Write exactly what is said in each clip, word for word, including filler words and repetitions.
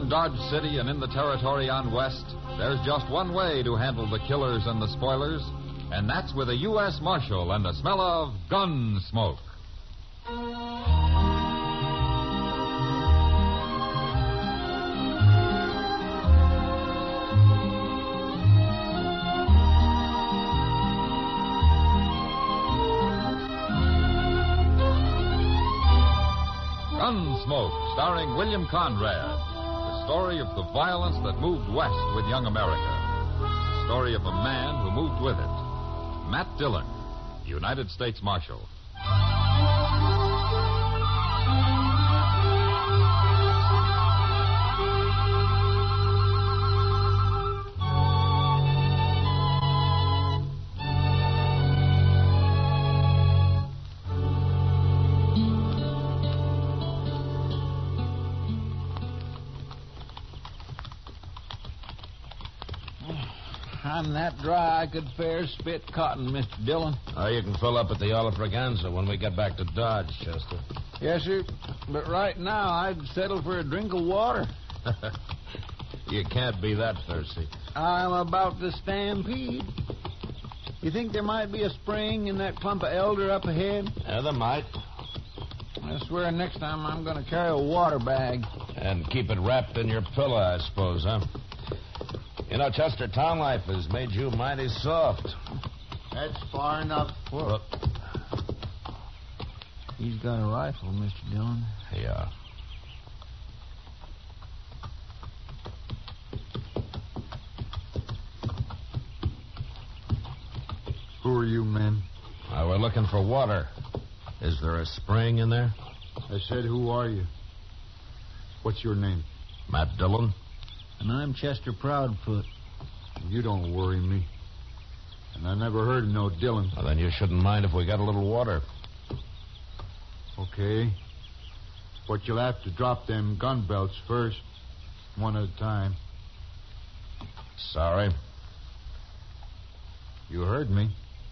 From Dodge City and in the territory on west, there's just one way to handle the killers and the spoilers, and that's with a U S Marshal and the smell of gun smoke. Gunsmoke, starring William Conrad. The story of the violence that moved west with young America. The story of a man who moved with it. Matt Dillon, United States Marshal. I'm that dry I could fair spit cotton, Mister Dillon. Oh, you can fill up at the Olive Braganza when we get back to Dodge, Chester. Yes, sir. But right now, I'd settle for a drink of water. You can't be that thirsty. I'm about to stampede. You think there might be a spring in that clump of elder up ahead? Yeah, there might. I swear next time I'm going to carry a water bag. And keep it wrapped in your pillow, I suppose, huh? You know, Chester, town life has made you mighty soft. That's far enough. Well, He's got a rifle, Mister Dillon. yeah. Who are you, men? Uh, we're looking for water. Is there a spring in there? I said, who are you? What's your name? Matt Dillon? And I'm Chester Proudfoot. You don't worry me. And I never heard of no Dillon. Well, then you shouldn't mind if we got a little water. Okay. But you'll have to drop them gun belts first, one at a time. Sorry. You heard me.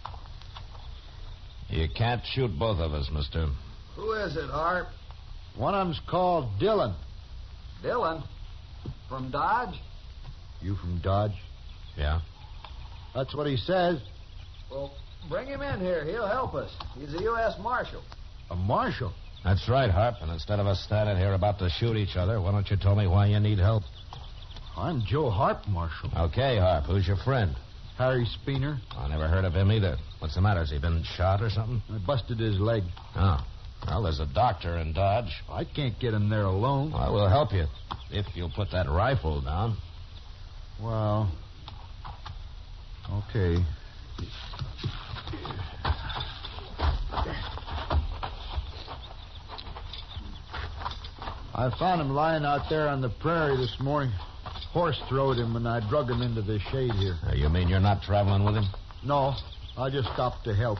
You can't shoot both of us, mister. Who is it, Harp? One of them's called Dillon. Dillon? From Dodge? You from Dodge? Yeah? That's what he says. Well, bring him in here. He'll help us. He's a U S Marshal. A marshal? That's right, Harp. And instead of us standing here about to shoot each other, why don't you tell me why you need help? I'm Joe Harp, Marshal. Okay, Harp. Who's your friend? Harry Speener. I never heard of him either. What's the matter? Has he been shot or something? I busted his leg. Oh. Well, there's a doctor in Dodge. I can't get him there alone. Well, we'll help you. If you'll put that rifle down. Well, okay. I found him lying out there on the prairie this morning. Horse throwed him, and I drug him into the shade here. Uh, you mean you're not traveling with him? No, I just stopped to help.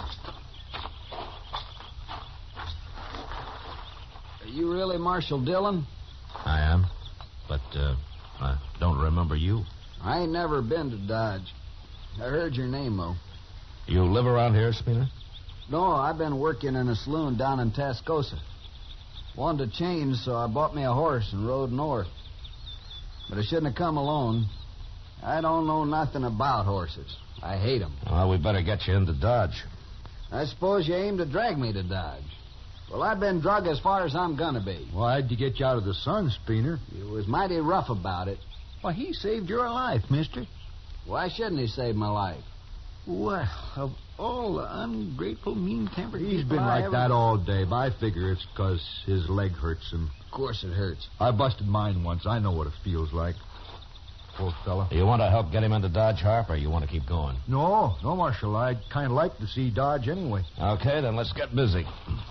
Are you really Marshal Dillon? I am. But, uh, I don't remember you. I ain't never been to Dodge. I heard your name, though. You live around here, Speener? No, I've been working in a saloon down in Tascosa. Wanted to change, so I bought me a horse and rode north. But I shouldn't have come alone. I don't know nothing about horses. I hate them. Well, we better get you into Dodge. I suppose you aim to drag me to Dodge. Well, I've been drug as far as I'm gonna be. Well, I had to get you out of the sun, Speener. You was mighty rough about it. Why, he saved your life, mister. Why shouldn't he save my life? Well, of all the ungrateful, mean-tempered He's people been I like ever... that all day, but I figure it's because his leg hurts him. Of course it hurts. I busted mine once. I know what it feels like. Poor fella. You want to help get him into Dodge, Harp, or you want to keep going? No, no, Marshal. I'd kind of like to see Dodge anyway. Okay, then let's get busy.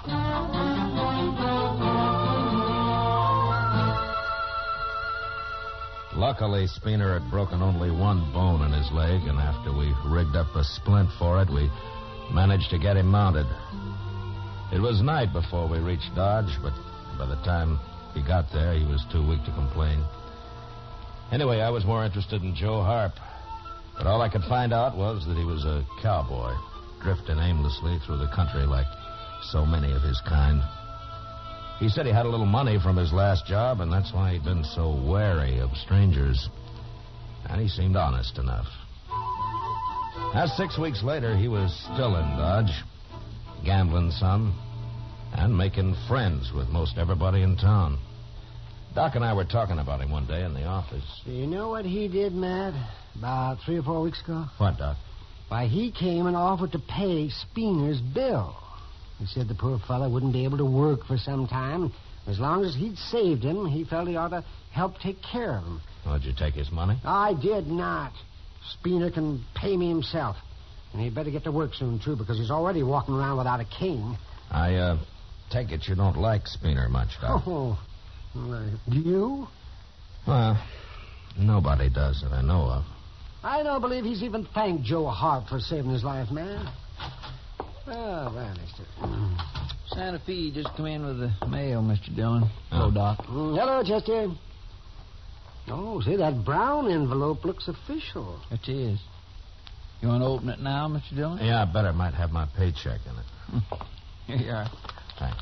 Luckily, Speener had broken only one bone in his leg, and after we rigged up a splint for it, we managed to get him mounted. It was night before we reached Dodge, but by the time he got there, he was too weak to complain. Anyway, I was more interested in Joe Harp. But all I could find out was that he was a cowboy, drifting aimlessly through the country like so many of his kind. He said he had a little money from his last job, and that's why he'd been so wary of strangers. And he seemed honest enough. Now, six weeks later, he was still in Dodge, gambling some, and making friends with most everybody in town. Doc and I were talking about him one day in the office. Do you know what he did, Matt, about three or four weeks ago? What, Doc? Why, he came and offered to pay Speener's bill. He said the poor fellow wouldn't be able to work for some time. As long as he'd saved him, he felt he ought to help take care of him. Oh, did you take his money? I did not. Speener can pay me himself. And he'd better get to work soon, too, because he's already walking around without a cane. I, uh, take it you don't like Speener much, Doc. Oh, do you? Well, nobody does that I know of. I don't believe he's even thanked Joe Hart for saving his life, man. Oh, well, Mister Santa Fe just come in with the mail, Mister Dillon. Hello, Oh. Doc. Mm, hello, Chester. Oh, see, that brown envelope looks official. It is. You want to open it now, Mister Dillon? Yeah, I bet it might have my paycheck in it. Here you are. Thanks.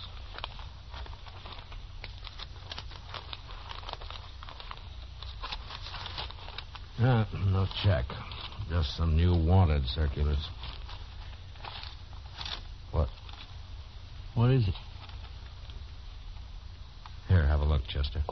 Uh, no check. Just some new wanted circulars. What? What is it? Here, have a look, Chester.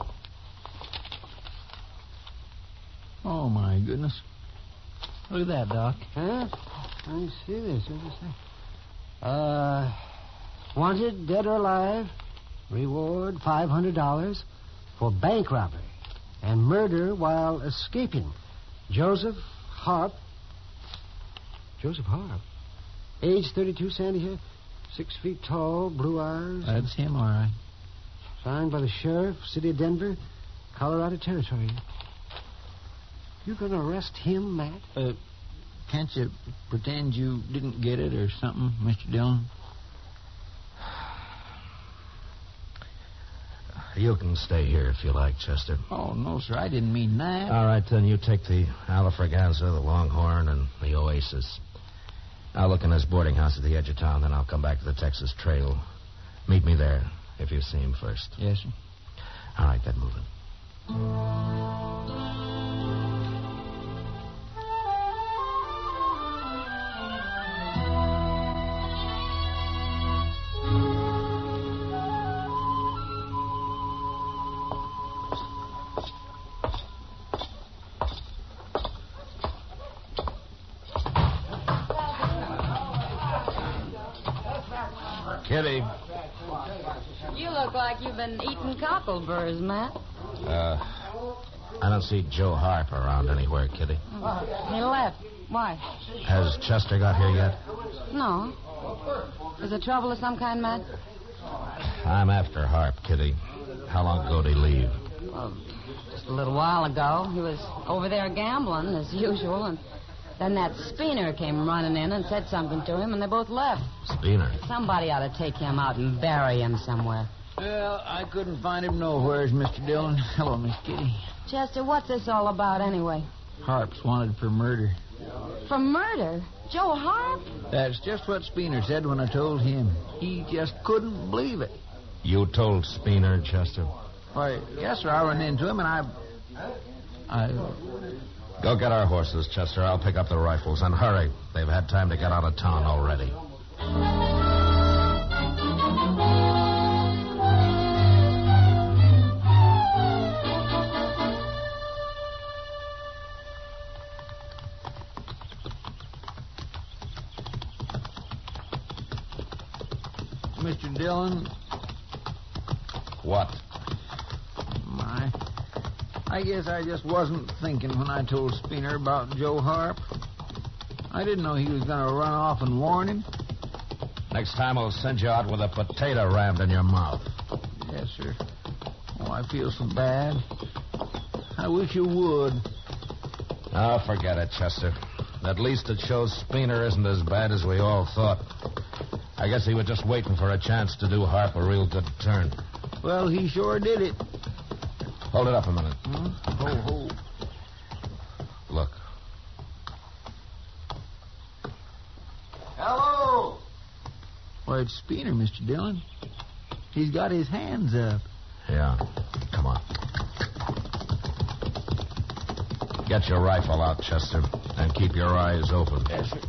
Oh, my goodness. Look at that, Doc. Huh? Let me see this. What does it say? Uh, wanted, dead or alive. Reward five hundred dollars for bank robbery and murder while escaping. Joseph Harp. Joseph Harp. Age thirty-two, sandy hair. Six feet tall, blue eyes. That's him, all right. Signed by the sheriff, city of Denver, Colorado Territory. You gonna arrest him, Matt? Uh, can't you pretend you didn't get it or something, Mister Dillon? You can stay here if you like, Chester. Oh, no, sir. I didn't mean that. All right, then you take the Alafraganza, the Longhorn, and the Oasis. I'll look in this boarding house at the edge of town, then I'll come back to the Texas Trail. Meet me there if you see him first. Yes, sir. All right, then move it. Kitty. You look like you've been eating cockleburrs, Matt. Uh, I don't see Joe Harp around anywhere, Kitty. He left. Why? Has Chester got here yet? No. Is there trouble of some kind, Matt? I'm after Harp, Kitty. How long ago did he leave? Well, just a little while ago. He was over there gambling, as usual, and then that Speener came running in and said something to him, and they both left. Speener. Somebody ought to take him out and bury him somewhere. Well, I couldn't find him nowheres, Mister Dillon. Hello, Miss Kitty. Chester, what's this all about anyway? Harp's wanted for murder. For murder? Joe Harp? That's just what Speener said when I told him. He just couldn't believe it. You told Speener, Chester? Why, yes, sir. I ran into him, and I... I... Go get our horses, Chester. I'll pick up the rifles. And hurry. They've had time to get out of town already. Mister Dillon, What? my... I guess I just wasn't thinking when I told Speener about Joe Harp. I didn't know he was going to run off and warn him. Next time I'll send you out with a potato rammed in your mouth. Yes, sir. Oh, I feel so bad. I wish you would. Oh, forget it, Chester. At least it shows Speener isn't as bad as we all thought. I guess he was just waiting for a chance to do Harp a real good turn. Well, he sure did it. Hold it up a minute. Huh? Ho, ho. Look. Hello. Why, it's Speener, Mister Dillon. He's got his hands up. Yeah. Come on. Get your rifle out, Chester, and keep your eyes open. Yes, sir.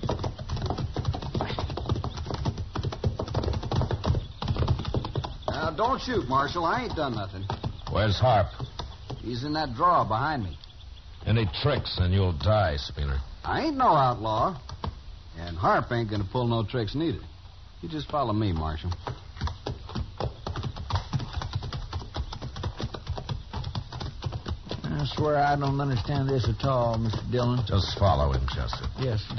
Now, don't shoot, Marshal. I ain't done nothing. Where's Harp? He's in that drawer behind me. Any tricks and you'll die, Spooner. I ain't no outlaw. And Harp ain't gonna pull no tricks neither. You just follow me, Marshal. I swear I don't understand this at all, Mister Dillon. Just follow him, Chester. Yes, sir.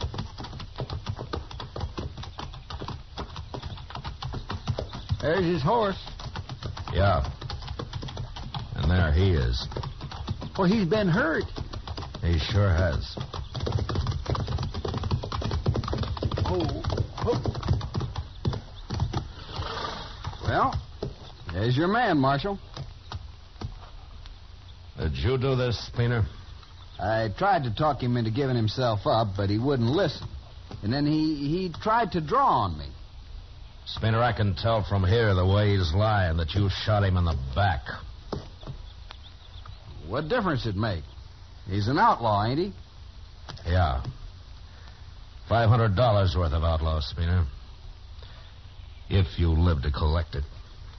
There's his horse. Yeah. And there he is. Well, he's been hurt. He sure has. Oh, oh. Well, there's your man, Marshal. Did you do this, Spooner? I tried to talk him into giving himself up, but he wouldn't listen. And then he, he tried to draw on me. Spooner, I can tell from here the way he's lying that you shot him in the back. What difference it make? He's an outlaw, ain't he? Yeah. Five hundred dollars worth of outlaw, Spooner. If you live to collect it.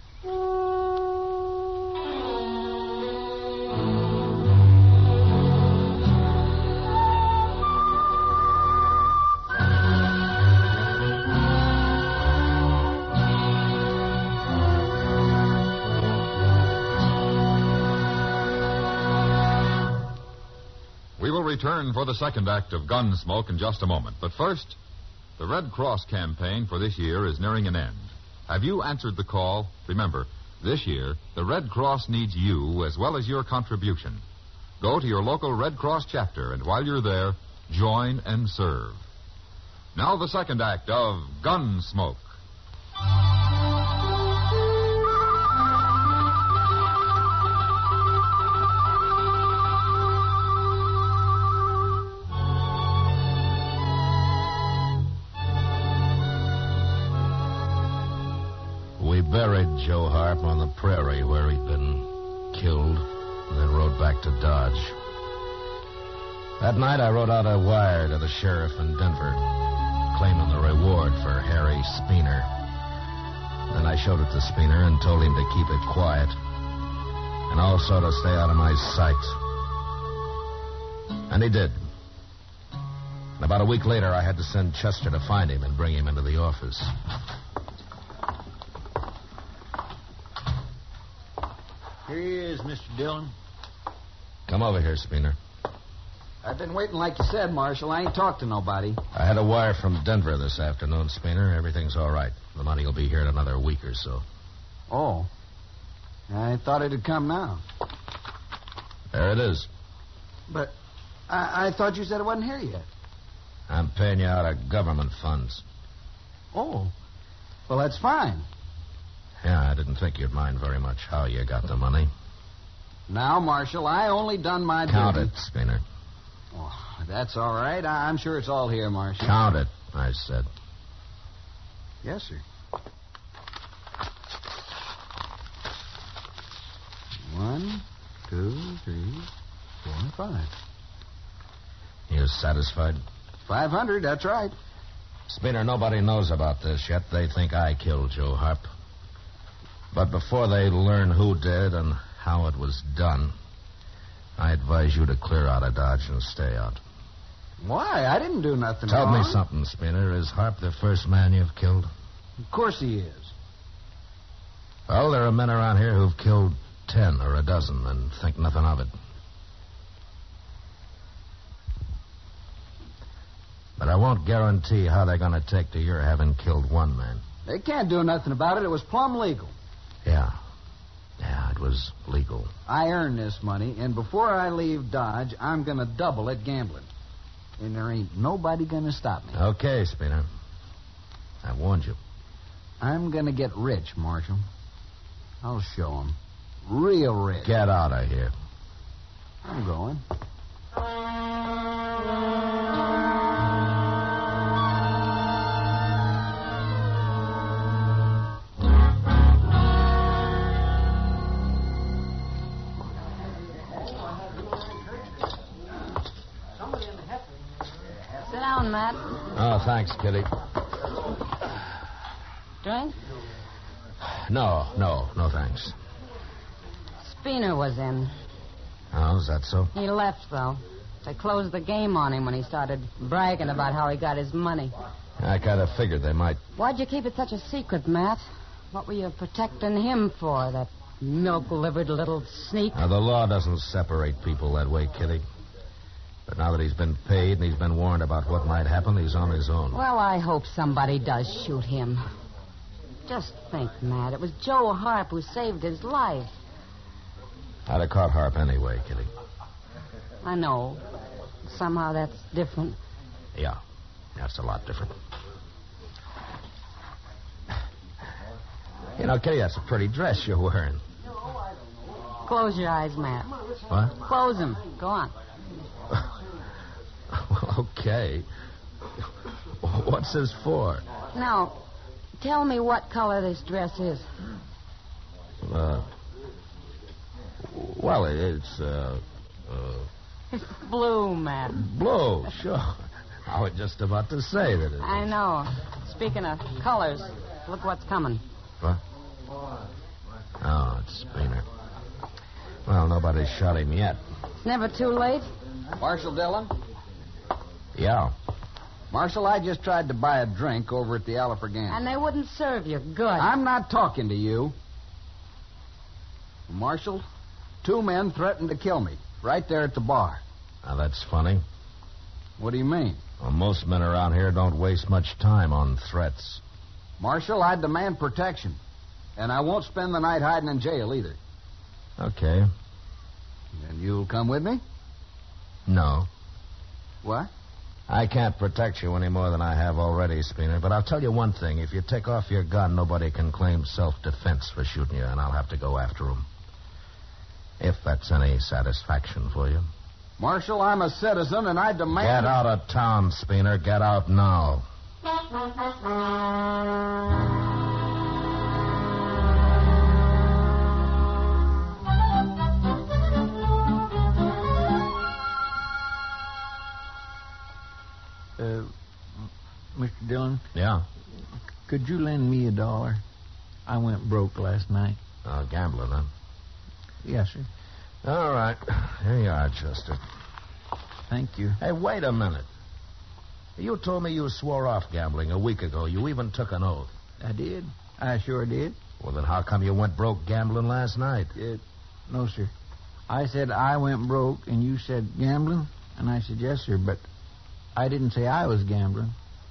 We will return for the second act of Gunsmoke in just a moment. But first, the Red Cross campaign for this year is nearing an end. Have you answered the call? Remember, this year, the Red Cross needs you as well as your contribution. Go to your local Red Cross chapter, and while you're there, join and serve. Now the second act of Gunsmoke. We buried Joe Harp on the prairie where he'd been killed, and then rode back to Dodge. That night, I wrote out a wire to the sheriff in Denver, claiming the reward for Harry Spooner. Then I showed it to Spooner and told him to keep it quiet, and also to stay out of my sight. And he did. And about a week later, I had to send Chester to find him and bring him into the office. Here he is, Mister Dillon. Come over here, Spooner. I've been waiting like you said, Marshal. I ain't talked to nobody. I had a wire from Denver this afternoon, Spooner. Everything's all right. The money will be here in another week or so. Oh. I thought it'd come now. There it is. But I, I thought you said it wasn't here yet. I'm paying you out of government funds. Oh. Well, that's fine. Yeah, I didn't think you'd mind very much how you got the money. Now, Marshal, I only done my Count duty. it, Spooner. Oh, that's all right. I, I'm sure it's all here, Marshal. Count it, I said. Yes, sir. One, two, three, four, and five. You satisfied? Five hundred, that's right. Spooner, nobody knows about this yet. They think I killed Joe Harp. But before they learn who did and how it was done, I advise you to clear out of Dodge and stay out. Why? I didn't do nothing Tell wrong. me something, Spooner. Is Harp the first man you've killed? Of course he is. Well, there are men around here who've killed ten or a dozen and think nothing of it. But I won't guarantee how they're going to take to your having killed one man. They can't do nothing about it. It was plumb legal. Yeah. Yeah, it was legal. I earned this money, and before I leave Dodge, I'm going to double it gambling. And there ain't nobody going to stop me. Okay, Spooner. I warned you. I'm going to get rich, Marshal. I'll show 'em. Real rich. Get out of here. I'm going. thanks, Kitty. Drink? No, no, no thanks. Spooner was in. Oh, is that so? He left, though. They closed the game on him when he started bragging about how he got his money. I kind of figured they might. Why'd you keep it such a secret, Matt? What were you protecting him for, that milk-livered little sneak? Now, the law doesn't separate people that way, Kitty. But now that he's been paid and he's been warned about what might happen, he's on his own. Well, I hope somebody does shoot him. Just think, Matt. It was Joe Harp who saved his life. I'd have caught Harp anyway, Kitty. I know. Somehow that's different. Yeah, that's a lot different. You know, Kitty, that's a pretty dress you're wearing. Close your eyes, Matt. What? Close them. Go on. Well, okay. What's this for? Now, tell me what color this dress is. Uh, well, it's, uh, uh... It's blue, Matt. Blue, sure. I was just about to say that it I is. know. Speaking of colors, look what's coming. What? Oh, it's Spooner. Well, nobody's shot him yet. It's never too late. Marshal Dillon? Yeah. Marshal, I just tried to buy a drink over at the Alafragan. And they wouldn't serve you. Good. I'm not talking to you. Marshal, two men threatened to kill me right there at the bar. Now, that's funny. What do you mean? Well, most men around here don't waste much time on threats. Marshal, I demand protection. And I won't spend the night hiding in jail either. Okay. And you'll come with me? No. What? I can't protect you any more than I have already, Spooner. But I'll tell you one thing. If you take off your gun, nobody can claim self-defense for shooting you, and I'll have to go after him. If that's any satisfaction for you. Marshal, I'm a citizen, and I demand... Get out of town, Spooner. Get out now. Uh, Mister Dillon, Yeah? could you lend me a dollar? I went broke last night. Uh, gambling, huh? Yes, sir. All right. Here you are, Chester. Thank you. Hey, wait a minute. You told me you swore off gambling a week ago. You even took an oath. I did. I sure did. Well, then how come you went broke gambling last night? Uh, no, sir. I said I went broke, and you said gambling, and I said yes, sir, but I didn't say I was gambling.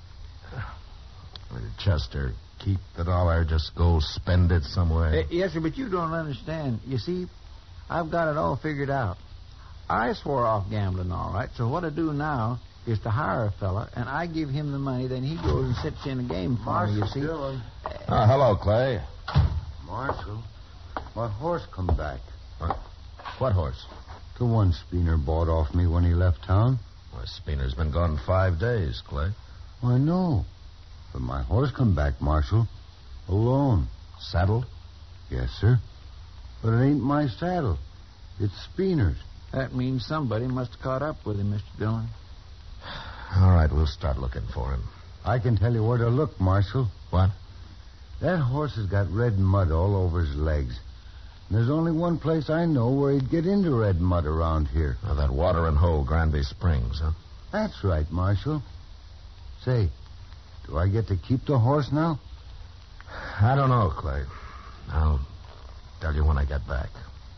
Chester, keep the dollar. Just go spend it somewhere. Uh, yes, sir, but you don't understand. You see, I've got it all figured out. I swore off gambling, all right, so what I do now is to hire a fella, and I give him the money, then he goes and sits in a game for me, you see. Dillon. Oh, hello, Clay. Marshal, my horse come back. What, what horse? The one Spooner bought off me when he left town. Well, Spooner's been gone five days, Clay. I know. But my horse come back, Marshal. Alone. Saddled? Yes, sir. But it ain't my saddle. It's Spooner's. That means somebody must have caught up with him, Mister Dillon. All right, we'll start looking for him. I can tell you where to look, Marshal. What? That horse has got red mud all over his legs. And there's only one place I know where he'd get into red mud around here. Oh, that watering hole, Granby Springs, huh? That's right, Marshal. Say, do I get to keep the horse now? I don't know, Clay. I'll tell you when I get back.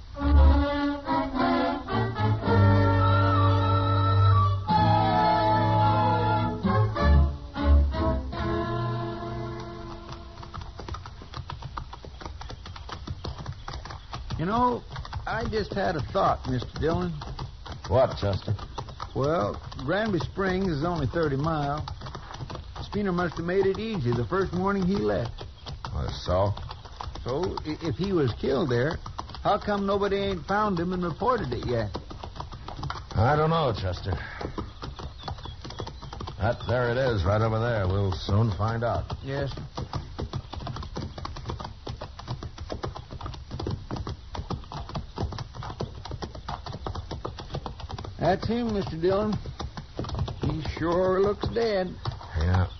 You know, I just had a thought, Mister Dillon. What, Chester? Well, Granby Springs is only thirty miles. Spooner must have made it easy the first morning he left. Uh, so? So, i- if he was killed there, how come nobody ain't found him and reported it yet? I don't know, Chester. That, there it is, right over there. We'll soon find out. Yes. That's him, Mister Dillon. He sure looks dead. Yeah.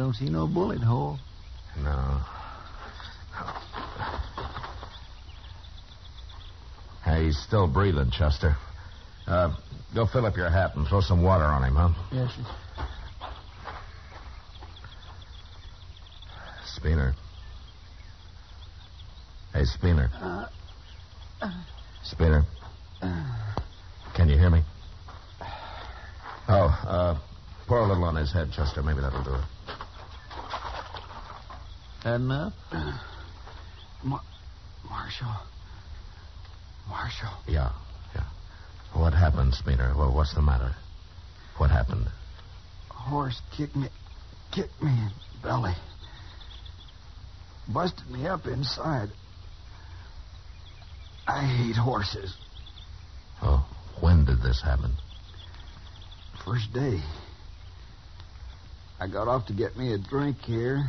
don't see no bullet hole. No. Hey, he's still breathing, Chester. Uh, go fill up your hat and throw some water on him, huh? Yes, sir. Spooner. Hey, Spooner. Uh, uh, Spooner. uh, Can you hear me? Oh, uh, pour a little on his head, Chester. Maybe that'll do it. That enough? uh, Mar- Marshal. Marshal. Yeah, yeah. What happened, Spooner? Well, what's the matter? What happened? A horse kicked me, kicked me in the belly. Busted me up inside. I hate horses. Oh, when did this happen? First day. I got off to get me a drink here.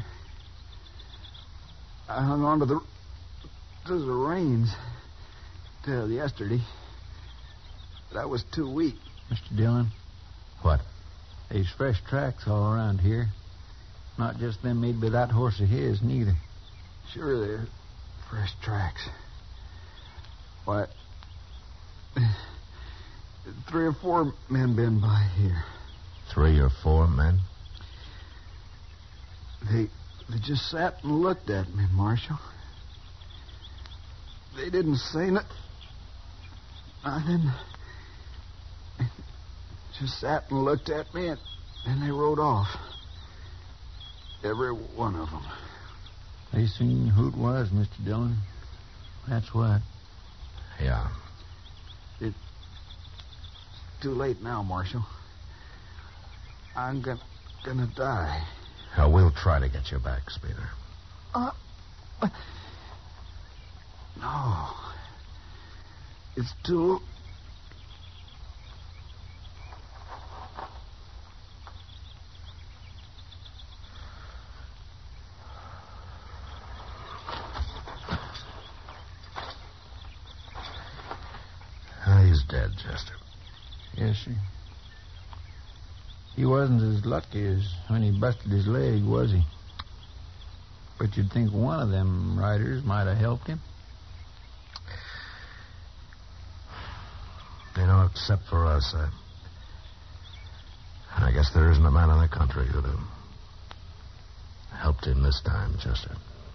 I hung on to the to the reins till yesterday. But I was too weak. Mister Dillon, What? there's fresh tracks all around here. Not just them made by that horse of his, neither. Sure, they're fresh tracks. Why, three or four men been by here. Three or four men? They they just sat and looked at me, Marshal. They didn't say no- nothing. Just sat and looked at me, and, and they rode off. Every one of them. They seen who it was, Mister Dillon. That's what. Yeah. It's too late now, Marshal. I'm gonna, gonna die. Uh, we'll try to get you back, Spooner. Uh, no. It's too... Uh, he's dead, Chester. Yes, sir. He wasn't as lucky as when he busted his leg, was he? But you'd think one of them riders might have helped him. You know, except for us, I... I guess there isn't a man in the country who'd have helped him this time, Chester.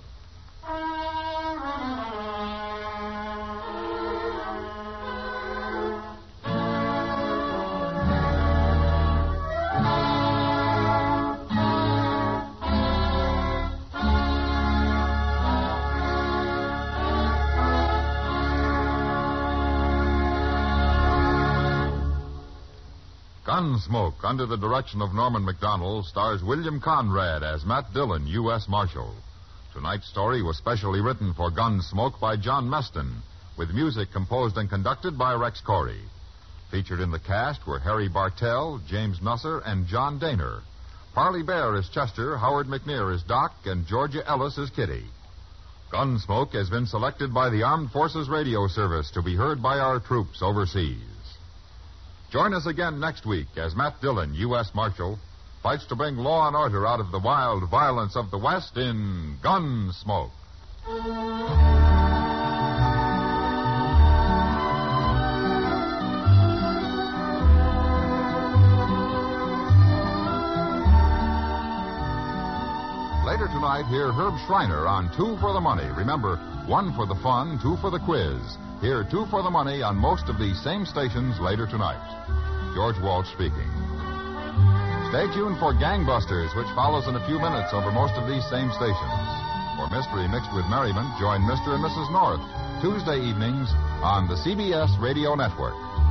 Gunsmoke, under the direction of Norman Macdonald, stars William Conrad as Matt Dillon, U S Marshal. Tonight's story was specially written for Gunsmoke by John Meston, with music composed and conducted by Rex Corey. Featured in the cast were Harry Bartell, James Nusser, and John Daner. Parley Bear is Chester, Howard McNear is Doc, and Georgia Ellis is Kitty. Gunsmoke has been selected by the Armed Forces Radio Service to be heard by our troops overseas. Join us again next week as Matt Dillon, U S Marshal, fights to bring law and order out of the wild violence of the West in Gunsmoke. Later tonight, hear Herb Schreiner on Two for the Money. Remember, one for the fun, two for the quiz. Hear Two for the Money on most of these same stations later tonight. George Walsh speaking. Stay tuned for Gangbusters, which follows in a few minutes over most of these same stations. For Mystery Mixed with Merriment, join Mister and Missus North Tuesday evenings on the C B S Radio Network.